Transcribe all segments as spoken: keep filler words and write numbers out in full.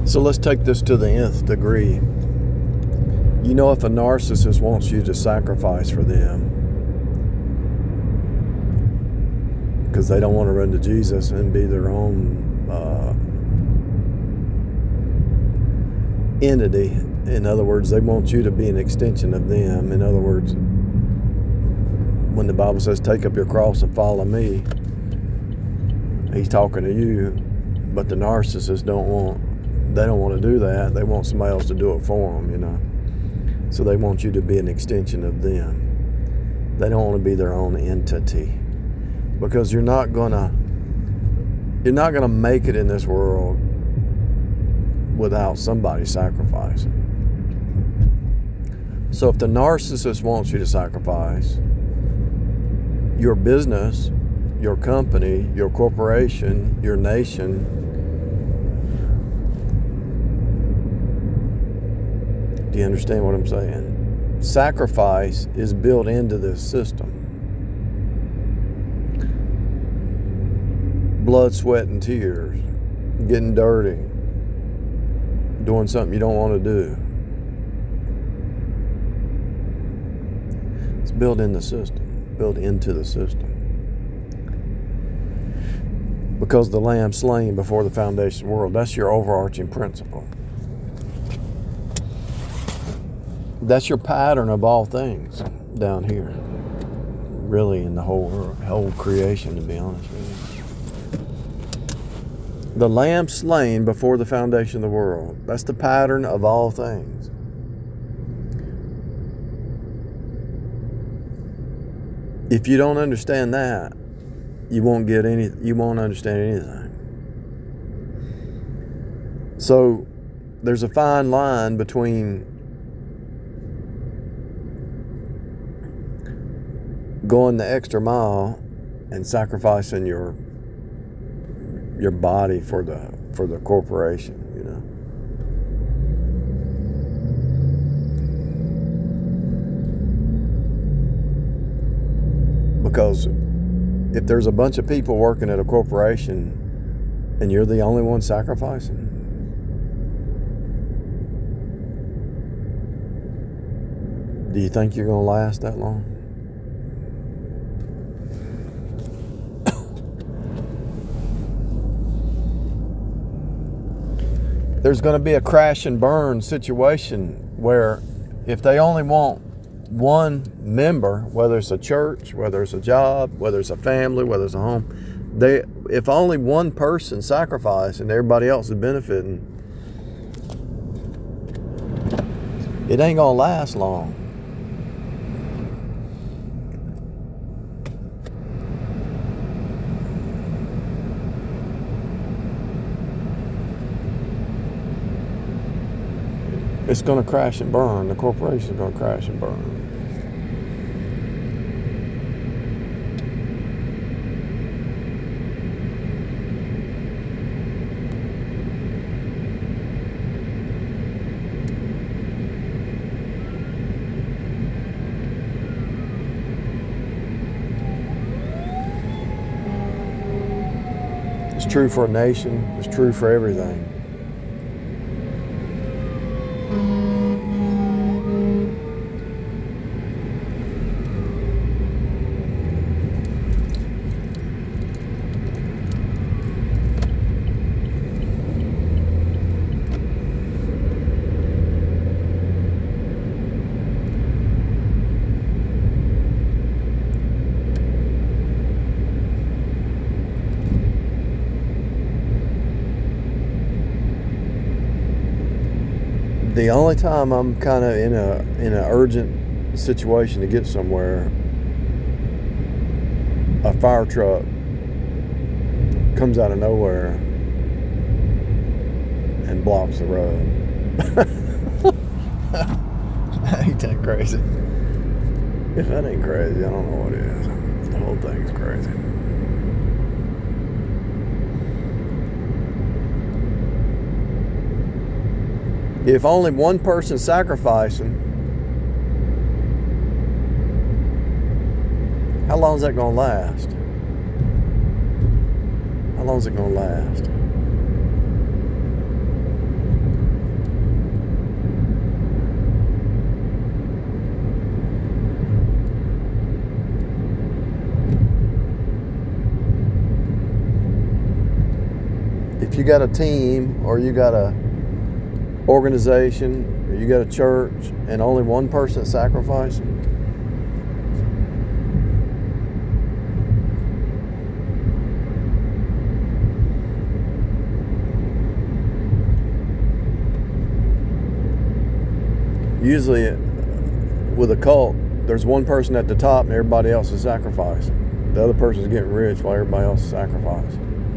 So let's take this to the nth degree. You know, if a narcissist wants you to sacrifice for them because they don't want to run to Jesus and be their own uh, entity. In other words, they want you to be an extension of them. In other words, when the Bible says, take up your cross and follow me, he's talking to you, but the narcissists don't want, they don't want to do that. They want somebody else to do it for them, you know. So they want you to be an extension of them. They don't want to be their own entity, because you're not gonna, you're not gonna make it in this world without somebody sacrificing. So if the narcissist wants you to sacrifice your business, your company, your corporation, your nation, do you understand what I'm saying? Sacrifice is built into this system. Blood, sweat, and tears, getting dirty, doing something you don't want to do. It's built in the system, built into the system. Because the Lamb slain before the foundation of the world, that's your overarching principle. That's your pattern of all things down here. Really, in the whole world, whole creation, to be honest with you. The Lamb slain before the foundation of the world. That's the pattern of all things. If you don't understand that, you won't get any, you won't understand anything. So there's a fine line between going the extra mile and sacrificing your your body for the for the corporation, you know. Because if there's a bunch of people working at a corporation and you're the only one sacrificing, do you think you're going to last that long? There's going to be a crash and burn situation where if they only want one member, whether it's a church, whether it's a job, whether it's a family, whether it's a home, they, if only one person sacrificed and everybody else is benefiting, it ain't going to last long. It's going to crash and burn. The corporation is going to crash and burn. It's true for a nation. It's true for everything. The only time I'm kind of in a in an urgent situation to get somewhere, a fire truck comes out of nowhere and blocks the road. Ain't that crazy? If that ain't crazy, I don't know what is. The whole thing's crazy. If only one person sacrificing, how long is that going to last? How long is it going to last? if you got a team or you got a organization or you got a church and only one person sacrificing, usually with a cult, there's one person at the top and everybody else is sacrificing. The other person's getting rich while everybody else is sacrificing.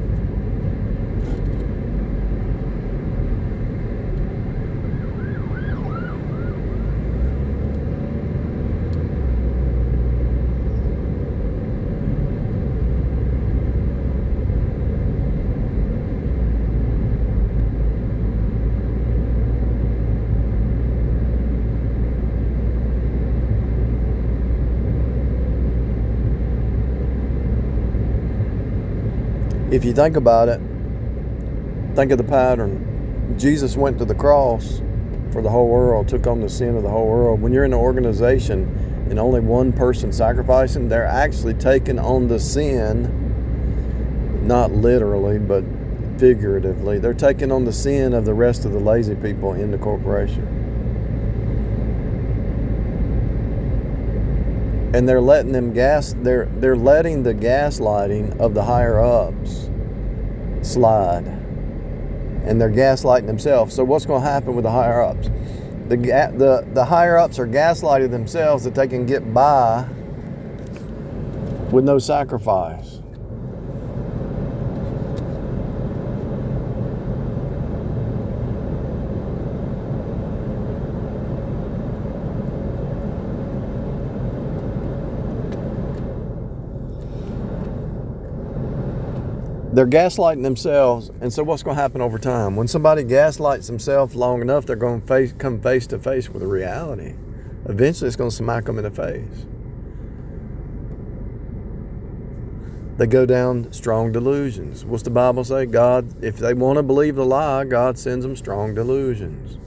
If you think about it, think of the pattern. Jesus went to the cross for the whole world, took on the sin of the whole world. When you're in an organization and only one person sacrificing, they're actually taking on the sin, not literally, but figuratively. They're taking on the sin of the rest of the lazy people in the corporation. And they're letting them gas, they're they're letting the gaslighting of the higher ups slide. And they're gaslighting themselves. So what's going to happen with the higher ups? The, the, the higher ups are gaslighting themselves that they can get by with no sacrifice. They're gaslighting themselves, and so what's going to happen over time? When somebody gaslights themselves long enough, they're going to face, come face to face with a reality. Eventually, it's going to smack them in the face. They go down strong delusions. What's the Bible say? God, if they want to believe the lie, God sends them strong delusions.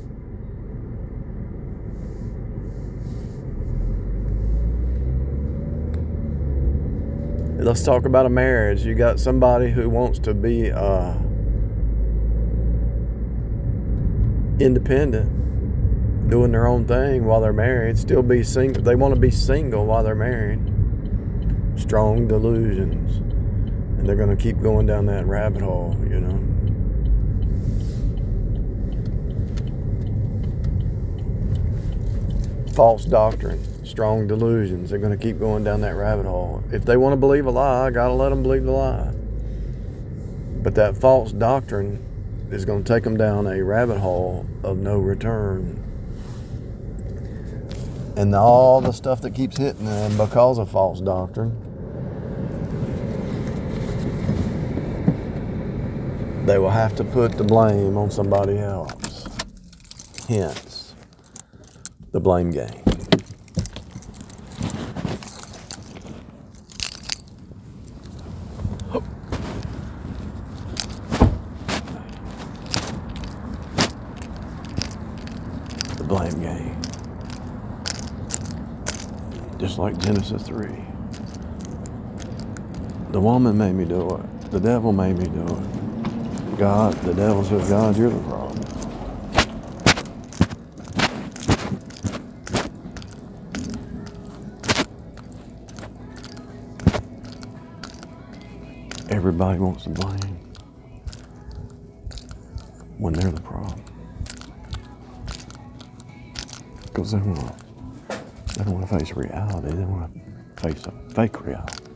Let's talk about a marriage. You got somebody who wants to be uh, independent, doing their own thing while they're married, still be single. They want to be single while they're married. Strong delusions. And they're going to keep going down that rabbit hole, you know. False doctrine. Strong delusions. They're going to keep going down that rabbit hole. If they want to believe a lie, I got to let them believe the lie. But that false doctrine is going to take them down a rabbit hole of no return. And all the stuff that keeps hitting them because of false doctrine, they will have to put the blame on somebody else. Hence, the blame game. Blame game. Just like Genesis three. The woman made me do it. The devil made me do it. God, the devil says, God, you're the problem. Everybody wants to blame when they're the problem. Because they don't want to, they don't want to face reality. They want to face a fake reality.